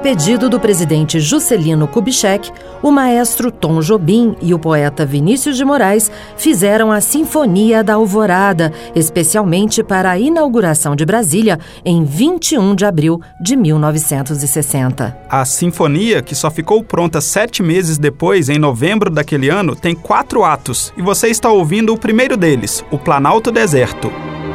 pedido do presidente Juscelino Kubitschek, o maestro Tom Jobim e o poeta Vinícius de Moraes fizeram a Sinfonia da Alvorada, especialmente para a inauguração de Brasília em 21 de abril de 1960. A sinfonia, que só ficou pronta 7 meses depois, em novembro daquele ano, tem 4 atos, e você está ouvindo o primeiro deles, o Planalto Deserto.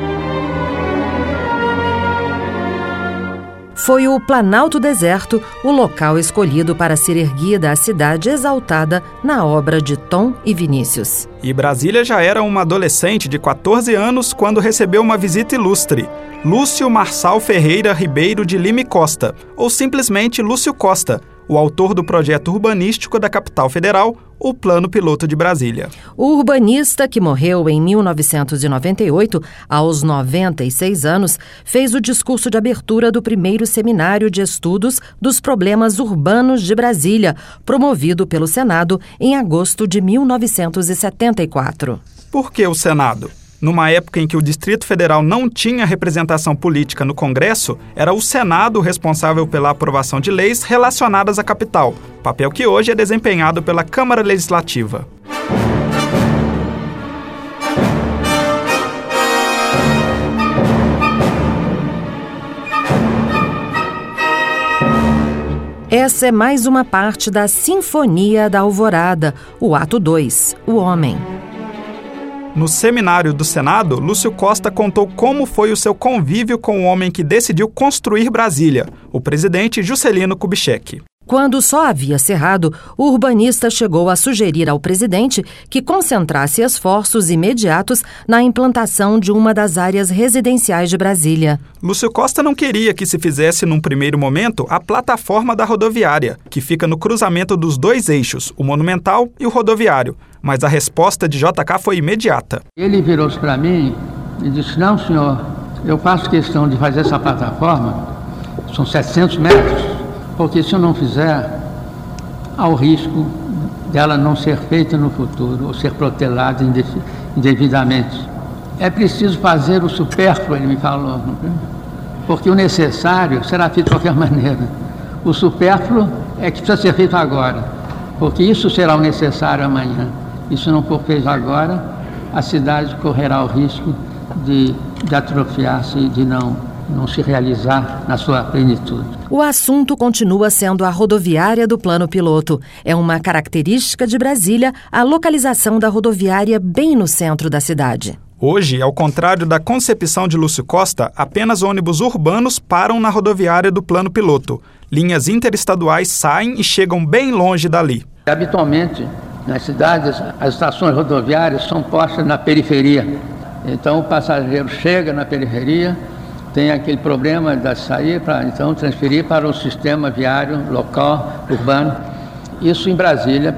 Foi o Planalto Deserto o local escolhido para ser erguida a cidade exaltada na obra de Tom e Vinícius. E Brasília já era uma adolescente de 14 anos quando recebeu uma visita ilustre. Lúcio Marçal Ferreira Ribeiro de Lima e Costa, ou simplesmente Lúcio Costa, o autor do projeto urbanístico da capital federal, o Plano Piloto de Brasília. O urbanista, que morreu em 1998, aos 96 anos, fez o discurso de abertura do primeiro seminário de estudos dos problemas urbanos de Brasília, promovido pelo Senado em agosto de 1974. Por que o Senado? Numa época em que o Distrito Federal não tinha representação política no Congresso, era o Senado responsável pela aprovação de leis relacionadas à capital, papel que hoje é desempenhado pela Câmara Legislativa. Essa é mais uma parte da Sinfonia da Alvorada, o ato 2, o Homem. No seminário do Senado, Lúcio Costa contou como foi o seu convívio com o homem que decidiu construir Brasília, o presidente Juscelino Kubitschek. Quando só havia cerrado, o urbanista chegou a sugerir ao presidente que concentrasse esforços imediatos na implantação de uma das áreas residenciais de Brasília. Lúcio Costa não queria que se fizesse, num primeiro momento, a plataforma da rodoviária, que fica no cruzamento dos 2 eixos, o Monumental e o Rodoviário. Mas a resposta de JK foi imediata. Ele virou-se para mim e disse: não, senhor, eu faço questão de fazer essa plataforma, são 700 metros, porque se eu não fizer, há o risco dela não ser feita no futuro ou ser protelada indevidamente. É preciso fazer o supérfluo, ele me falou, porque o necessário será feito de qualquer maneira. O supérfluo é que precisa ser feito agora, porque isso será o necessário amanhã. E se não for feito agora, a cidade correrá o risco de atrofiar-se e de não se realizar na sua plenitude. O assunto continua sendo a rodoviária do Plano Piloto. É uma característica de Brasília a localização da rodoviária bem no centro da cidade. Hoje, ao contrário da concepção de Lúcio Costa, apenas ônibus urbanos param na rodoviária do Plano Piloto. Linhas interestaduais saem e chegam bem longe dali. Habitualmente, nas cidades, as estações rodoviárias são postas na periferia. Então, o passageiro chega na periferia, tem aquele problema de sair para então transferir para o sistema viário local, urbano. Isso em Brasília,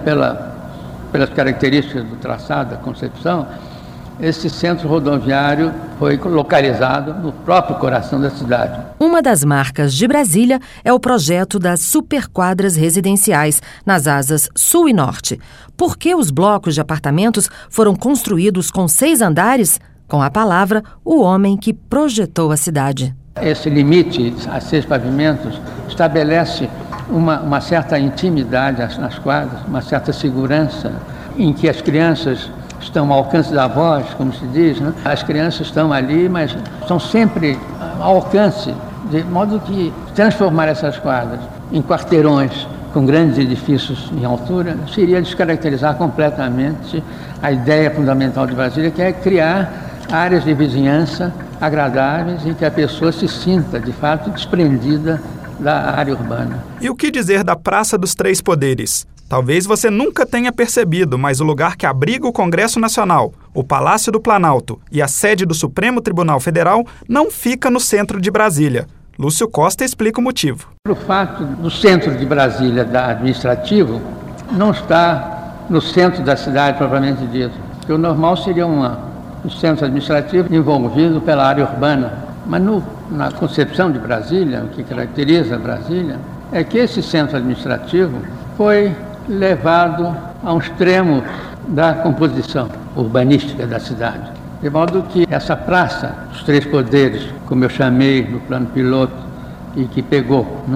pelas características do traçado, da concepção, esse centro rodoviário foi localizado no próprio coração da cidade. Uma das marcas de Brasília é o projeto das superquadras residenciais nas asas sul e norte. Por que os blocos de apartamentos foram construídos com 6 andares? Com a palavra, o homem que projetou a cidade. Esse limite a 6 pavimentos estabelece uma certa intimidade nas quadras, uma certa segurança, em que as crianças estão ao alcance da voz, como se diz, né? As crianças estão ali, mas estão sempre ao alcance, de modo que transformar essas quadras em quarteirões com grandes edifícios em altura seria descaracterizar completamente a ideia fundamental de Brasília, que é criar áreas de vizinhança agradáveis em que a pessoa se sinta, de fato, desprendida da área urbana. E o que dizer da Praça dos Três Poderes? Talvez você nunca tenha percebido, mas o lugar que abriga o Congresso Nacional, o Palácio do Planalto e a sede do Supremo Tribunal Federal não fica no centro de Brasília. Lúcio Costa explica o motivo. O fato do centro de Brasília, administrativo, não está no centro da cidade propriamente dito. Porque o normal seria um centro administrativo envolvido pela área urbana. Mas na concepção de Brasília, o que caracteriza Brasília, é que esse centro administrativo foi levado a um extremo da composição urbanística da cidade. De modo que essa praça, os três poderes, como eu chamei no plano piloto, e que pegou,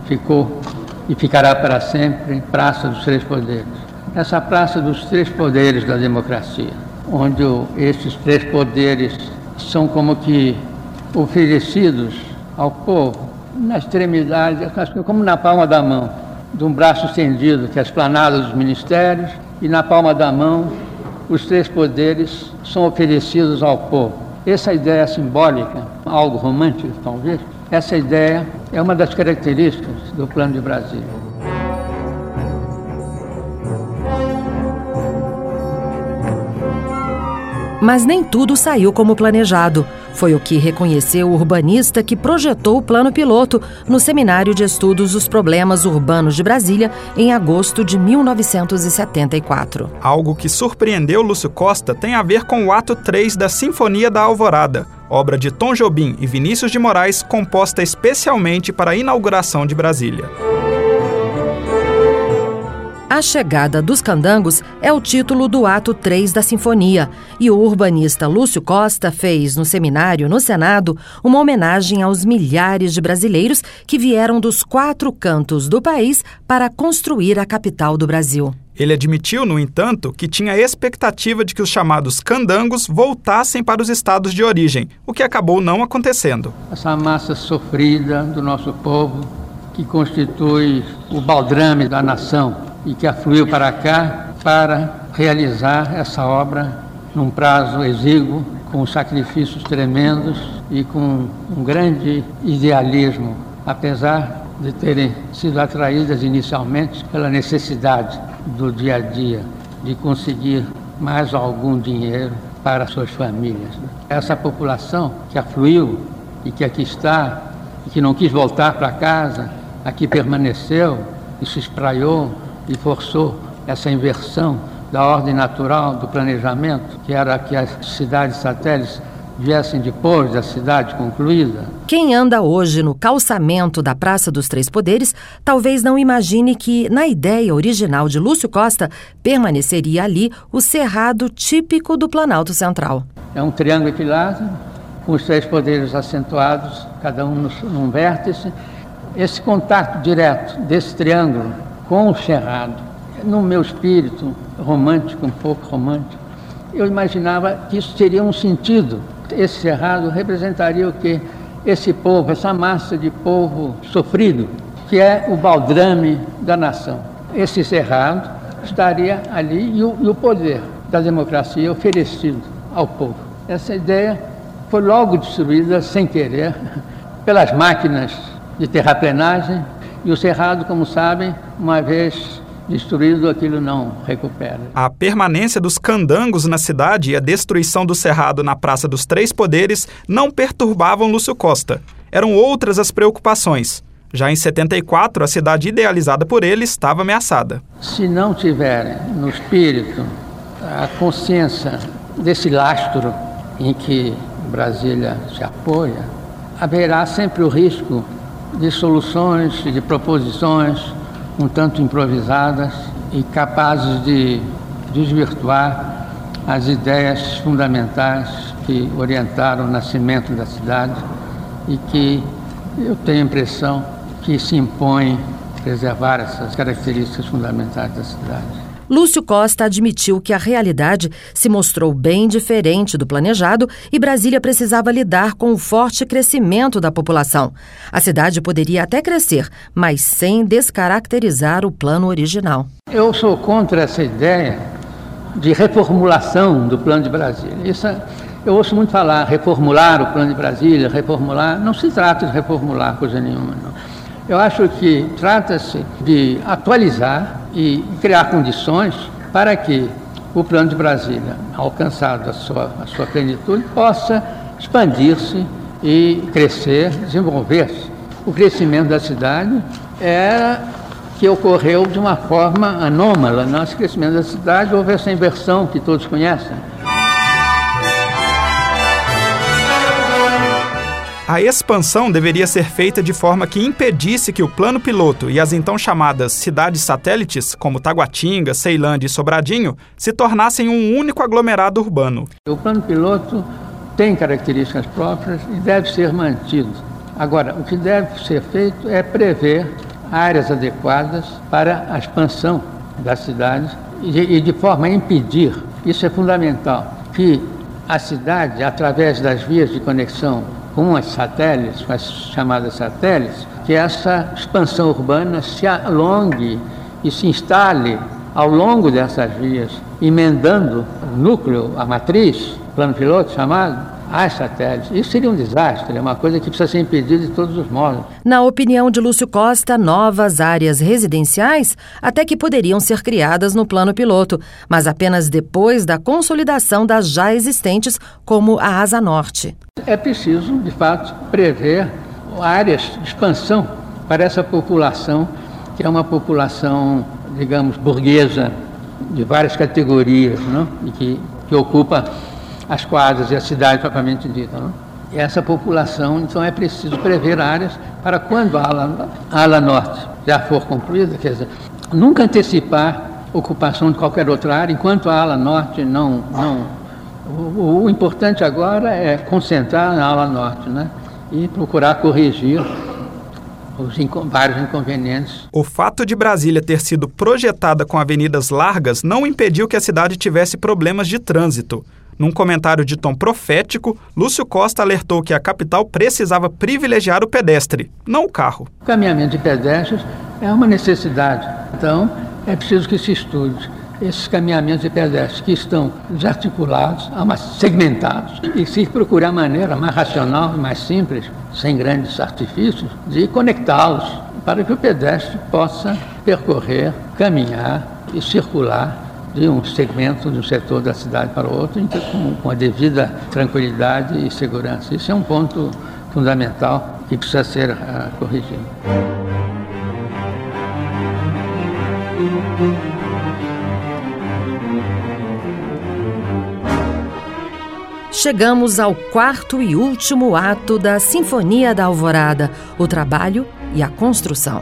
ficou e ficará para sempre Praça dos Três Poderes. Essa Praça dos Três Poderes da democracia, onde esses três poderes são como que oferecidos ao povo na extremidade, como na palma da mão, de um braço estendido, que é a esplanada dos ministérios, e na palma da mão os três poderes são oferecidos ao povo. Essa ideia simbólica, algo romântico talvez, essa ideia é uma das características do Plano de Brasília. Mas nem tudo saiu como planejado. Foi o que reconheceu o urbanista que projetou o plano piloto no Seminário de Estudos dos Problemas Urbanos de Brasília em agosto de 1974. Algo que surpreendeu Lúcio Costa tem a ver com o ato 3 da Sinfonia da Alvorada, obra de Tom Jobim e Vinícius de Moraes, composta especialmente para a inauguração de Brasília. A Chegada dos Candangos é o título do ato 3 da Sinfonia, e o urbanista Lúcio Costa fez no seminário no Senado uma homenagem aos milhares de brasileiros que vieram dos 4 cantos do país para construir a capital do Brasil. Ele admitiu, no entanto, que tinha a expectativa de que os chamados candangos voltassem para os estados de origem, o que acabou não acontecendo. Essa massa sofrida do nosso povo, que constitui o baldrame da nação, e que afluiu para cá para realizar essa obra num prazo exíguo, com sacrifícios tremendos e com um grande idealismo, apesar de terem sido atraídas inicialmente pela necessidade do dia a dia, de conseguir mais algum dinheiro para suas famílias. Essa população que afluiu e que aqui está, e que não quis voltar para casa, aqui permaneceu e se espraiou, e forçou essa inversão da ordem natural do planejamento, que era que as cidades satélites viessem depois da cidade concluída. Quem anda hoje no calçamento da Praça dos Três Poderes talvez não imagine que, na ideia original de Lúcio Costa, permaneceria ali o cerrado típico do Planalto Central. É um triângulo equilátero, com os três poderes acentuados, cada um num vértice. Esse contato direto desse triângulo com o cerrado, no meu espírito romântico, um pouco romântico, eu imaginava que isso teria um sentido. Esse cerrado representaria o quê? Esse povo, essa massa de povo sofrido, que é o baldrame da nação. Esse cerrado estaria ali e o poder da democracia oferecido ao povo. Essa ideia foi logo destruída, sem querer, pelas máquinas de terraplenagem. E o cerrado, como sabem, uma vez destruído, aquilo não recupera. A permanência dos candangos na cidade e a destruição do cerrado na Praça dos Três Poderes não perturbavam Lúcio Costa. Eram outras as preocupações. Já em 74, a cidade idealizada por ele estava ameaçada. Se não tiverem no espírito a consciência desse lastro em que Brasília se apoia, haverá sempre o risco de soluções e de proposições um tanto improvisadas e capazes de desvirtuar as ideias fundamentais que orientaram o nascimento da cidade e que eu tenho a impressão que se impõe preservar essas características fundamentais da cidade. Lúcio Costa admitiu que a realidade se mostrou bem diferente do planejado e Brasília precisava lidar com o forte crescimento da população. A cidade poderia até crescer, mas sem descaracterizar o plano original. Eu sou contra essa ideia de reformulação do Plano de Brasília. Eu ouço muito falar, reformular o Plano de Brasília, reformular. Não se trata de reformular coisa nenhuma, não. Eu acho que trata-se de atualizar e criar condições para que o Plano de Brasília, alcançado a sua plenitude, possa expandir-se e crescer, desenvolver-se. O crescimento da cidade era que ocorreu de uma forma anômala. Nosso crescimento da cidade houve essa inversão que todos conhecem. A expansão deveria ser feita de forma que impedisse que o plano piloto e as então chamadas cidades satélites, como Taguatinga, Ceilândia e Sobradinho, se tornassem um único aglomerado urbano. O plano piloto tem características próprias e deve ser mantido. Agora, o que deve ser feito é prever áreas adequadas para a expansão das cidades e de forma a impedir, isso é fundamental, que a cidade, através das vias de conexão com as satélites, com as chamadas satélites, que essa expansão urbana se alongue e se instale ao longo dessas vias, emendando o núcleo, a matriz, plano piloto chamado, as satélites. Isso seria um desastre, é uma coisa que precisa ser impedida de todos os modos. Na opinião de Lúcio Costa, novas áreas residenciais até que poderiam ser criadas no plano piloto, mas apenas depois da consolidação das já existentes, como a Asa Norte. É preciso, de fato, prever áreas de expansão para essa população, que é uma população, digamos, burguesa, de várias categorias, não? E que ocupa as quadras e a cidade propriamente dita. Não? E essa população, então, é preciso prever áreas para quando a ala norte já for concluída, quer dizer, nunca antecipar a ocupação de qualquer outra área, enquanto a ala norte não. O importante agora é concentrar na ala norte, né? E procurar corrigir os vários inconvenientes. O fato de Brasília ter sido projetada com avenidas largas não impediu que a cidade tivesse problemas de trânsito. Num comentário de tom profético, Lúcio Costa alertou que a capital precisava privilegiar o pedestre, não o carro. O caminhamento de pedestres é uma necessidade. Então, é preciso que se estude esses caminhamentos de pedestres que estão desarticulados, segmentados, e se procurar a maneira mais racional e mais simples, sem grandes artifícios, de conectá-los para que o pedestre possa percorrer, caminhar e circular de um segmento, de um setor da cidade para o outro, com a devida tranquilidade e segurança. Isso é um ponto fundamental que precisa ser corrigido. Chegamos ao quarto e último ato da Sinfonia da Alvorada, o trabalho e a construção.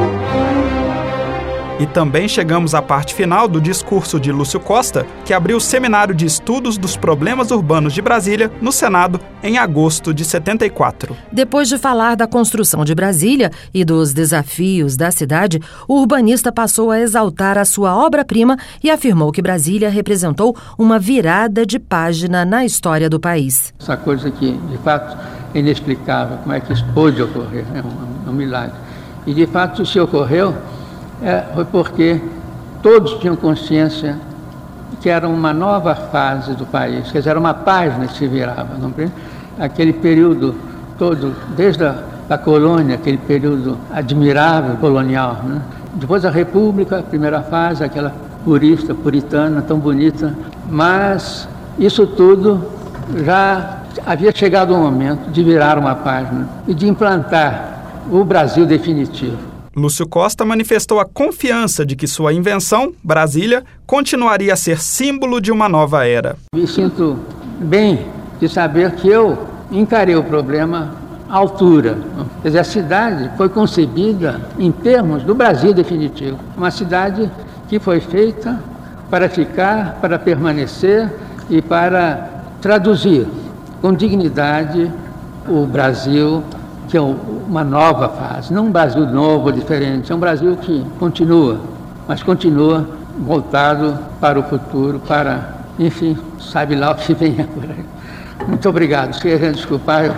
E também chegamos à parte final do discurso de Lúcio Costa, que abriu o Seminário de Estudos dos Problemas Urbanos de Brasília, no Senado, em agosto de 74. Depois de falar da construção de Brasília e dos desafios da cidade, o urbanista passou a exaltar a sua obra-prima e afirmou que Brasília representou uma virada de página na história do país. Essa coisa que, de fato, é inexplicável, como é que isso pôde ocorrer, é um milagre. E, de fato, se ocorreu, foi porque todos tinham consciência que era uma nova fase do país, quer dizer, era uma página que se virava. Não? Aquele período todo, desde a colônia, aquele período admirável, colonial. Né? Depois a República, a primeira fase, aquela puritana, tão bonita, mas isso tudo já havia chegado o momento de virar uma página e de implantar o Brasil definitivo. Lúcio Costa manifestou a confiança de que sua invenção, Brasília, continuaria a ser símbolo de uma nova era. Me sinto bem de saber que eu encarei o problema à altura. Quer dizer, a cidade foi concebida em termos do Brasil definitivo. Uma cidade que foi feita para ficar, para permanecer e para traduzir com dignidade o Brasil, que é uma nova fase, não um Brasil novo, diferente, é um Brasil que continua, mas continua voltado para o futuro, para, enfim, sabe lá o que vem por aí. Muito obrigado, queria desculpar.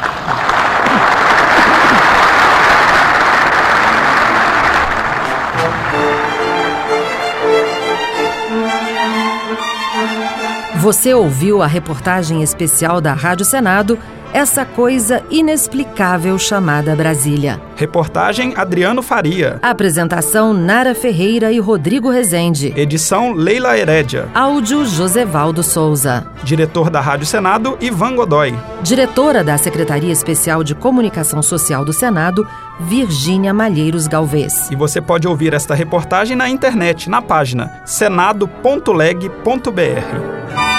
Você ouviu a reportagem especial da Rádio Senado, Essa Coisa Inexplicável Chamada Brasília. Reportagem Adriano Faria. Apresentação Nara Ferreira e Rodrigo Rezende. Edição Leila Herédia. Áudio Josevaldo Souza. Diretor da Rádio Senado, Ivan Godoy. Diretora da Secretaria Especial de Comunicação Social do Senado, Virgínia Malheiros Galvez. E você pode ouvir esta reportagem na internet, na página senado.leg.br.